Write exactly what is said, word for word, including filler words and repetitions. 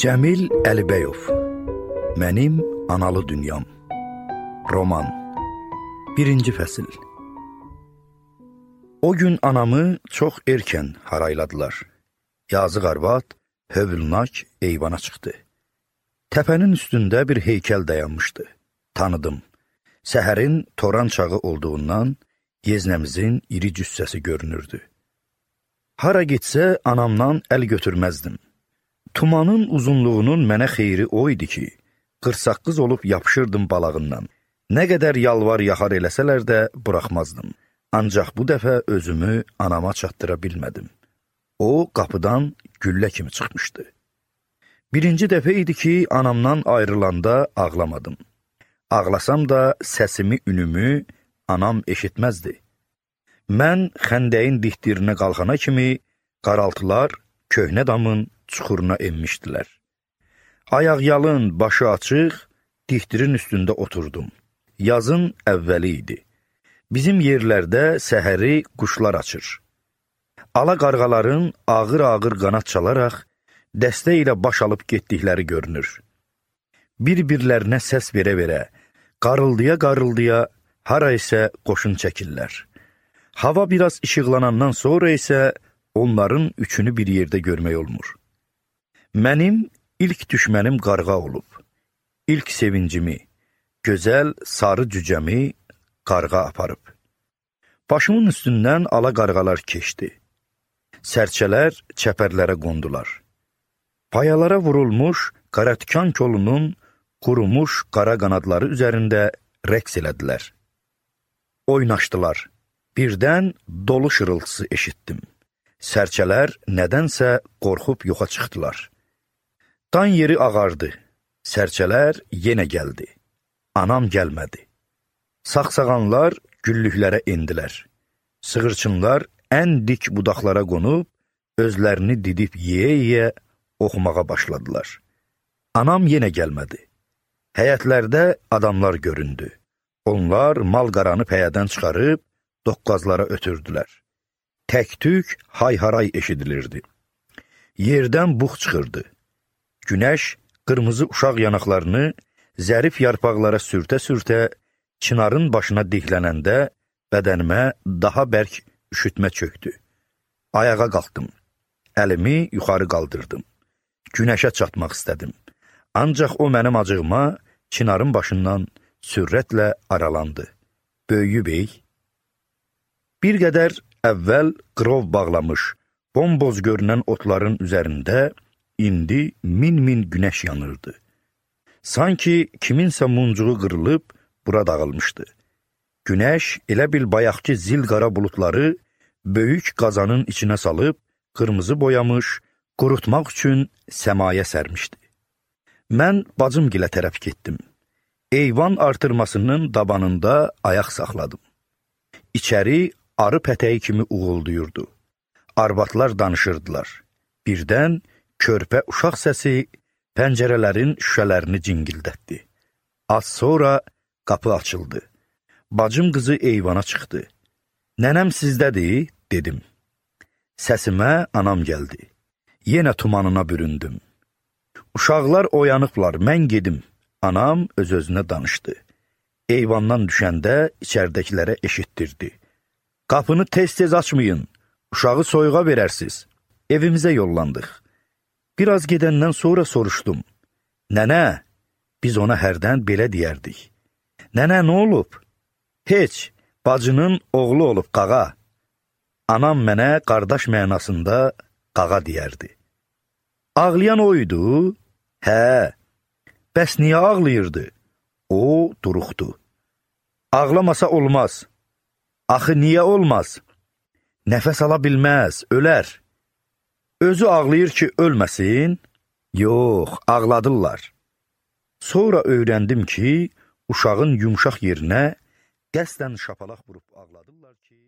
Cəmil Əlibəyov, Mənim Analı Dünyam. Roman. Birinci fəsil. O gün anamı çox erkən harayladılar. Yazıq arvad, hövlnak eyvana çıxdı. Təpənin üstündə bir heykəl dayanmışdı. Tanıdım. Səhərin toran çağı olduğundan yeznəmizin iri cüssəsi görünürdü. Hara getsə anamdan əl götürməzdim. Tumanın uzunluğunun mənə xeyri o idi ki, qırsaqqız olub yapışırdım balağından. Nə qədər yalvar yaxar eləsələr də buraxmazdım. Ancaq bu dəfə özümü anama çatdıra bilmədim. O, qapıdan güllə kimi çıxmışdı. Birinci dəfə idi ki, anamdan ayrılanda ağlamadım. Ağlasam da səsimi, ünümü anam eşitməzdi. Mən xəndəyin diktirinə qalxana kimi qaraltılar köhnə damın çuxuruna enmişdilər. Ayaqyalın, başı açıq, diktirin üstündə oturdum. Yazın əvvəli idi. Bizim yerlərdə səhəri quşlar açır. Ala qarğaların ağır-ağır qanad çalaraq dəstə ilə baş alıb getdikləri görünür. Bir-birlərinə səs verə-verə, qarıldıya-qarıldıya hara isə qoşun çəkirlər. Hava biraz işıqlanandan sonra isə onların üçünü bir yerdə görmək olmur. Mənim ilk düşmənim qarğa olub. İlk sevincimi, gözəl sarı cücəmi qarğa aparıb. Başımın üstündən ala qarğalar keçdi. Sərçələr çəpərlərə qondular. Payalara vurulmuş qaratikan kolunun qurumuş qara qanadları üzərində rəqs elədilər. Oynaşdılar. Birdən dolu şırıltısı eşitdim. Sərçələr nədənsə qorxub yoxa çıxdılar. Dan yeri ağardı. Sərçələr yenə gəldi. Anam gəlmədi. Saxsağanlar güllüklərə endilər. Sığırçınlar ən dik budaqlara qonub, özlərini didib yeyə-yeyə oxumağa başladılar. Anam yenə gəlmədi. Həyətlərdə adamlar göründü. Onlar mal-qaranı pəyədən çıxarıb, doqqazlara ötürdülər. Tək-tük hay-haray eşidilirdi. Yerdən bux çıxırdı. Günəş qırmızı uşaq yanaqlarını zərif yarpaqlara sürtə-sürtə çinarın başına diklənəndə bədənimə daha bərk üşütmə çöktü. Ayağa qalxdım. Əlimi yuxarı qaldırdım. Günəşə çatmaq istədim. Ancaq o mənim acığıma çinarın başından sürətlə aralandı. Böyüyü bey, bir qədər əvvəl qrov bağlamış, bomboz görünən otların üzərində indi min-min günəş yanırdı. Sanki kiminsə muncuğu qırılıb, bura dağılmışdı. Günəş elə bil bayaqki zil qara bulutları böyük qazanın içinə salıb, qırmızı boyamış, qurutmaq üçün səmaya sərmişdi. Mən bacımgilə tərəf getdim. Eyvan artırmasının dabanında ayaq saxladım. İçəri arı pətəyi kimi uğulduyurdu. Arvadlar danışırdılar. Birdən körpə uşaq səsi pəncərələrin şüşələrini cingildətdi. Az sonra qapı açıldı. Bacım qızı eyvana çıxdı. Nənəm sizdədir, dedim. Səsimə anam gəldi. Yenə tumanına büründüm. Uşaqlar oyanıblar, mən gedim. Anam öz-özünə danışdı. Eyvandan düşəndə içərdəkilərə eşitdirdi. Qapını tez-tez açmayın, uşağı soyuğa verərsiz. Evimizə yollandıq. Biraz gedəndən sonra soruşdum. Nənə, biz ona hərdən belə deyərdik. Nənə, nə olub? Heç, bacının oğlu olub, qağa. Anam mənə qardaş mənasında qağa deyərdi. Ağlayan oydu? Hə, bəs niyə ağlayırdı? O, duruxdu. Ağlamasa olmaz. Axı niyə olmaz? Nəfəs ala bilməz, ölər. Özü ağlayır ki, ölməsin? Yox, ağladırlar. Sonra öyrəndim ki, uşağın yumşaq yerinə qəsdən şapalaq vurub ağladırlar ki,